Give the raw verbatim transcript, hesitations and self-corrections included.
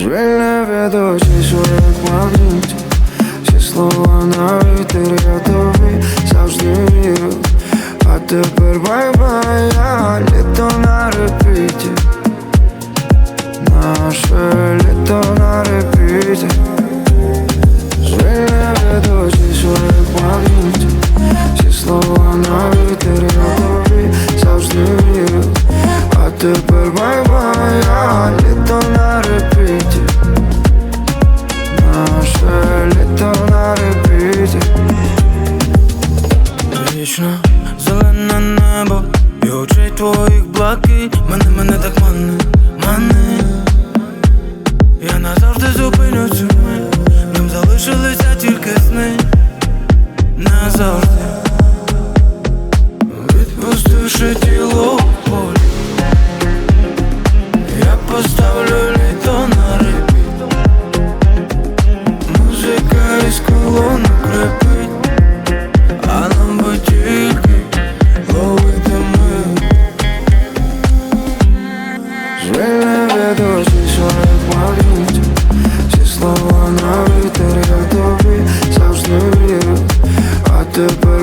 Звільне ведучий своїх магнітів, всі слова на вітер, я тобі завжди вірю. А тепер бай-бай, а літо на репіті, наше літо на репіті. Звільне ведучий своїх магнітів, всі слова на вітер, я тобі завжди вірю. А тепер бай-бай, а літо на репіті, наше літо на репіті. Вічно зелене небо і очей твоїх блакить. Мене, мене так мане, мане. Я назавжди зупиню цю мить. В ньому залишилися тільки сни. Назавжди відпустивши тіло в полі, я поставлю літо на репіт. Музика із колонок крепить, а нам би тільки ловити ми. Звільне ведучий своїх магнітів, всі слова на вітер, я тобі завжди вірю. А тепер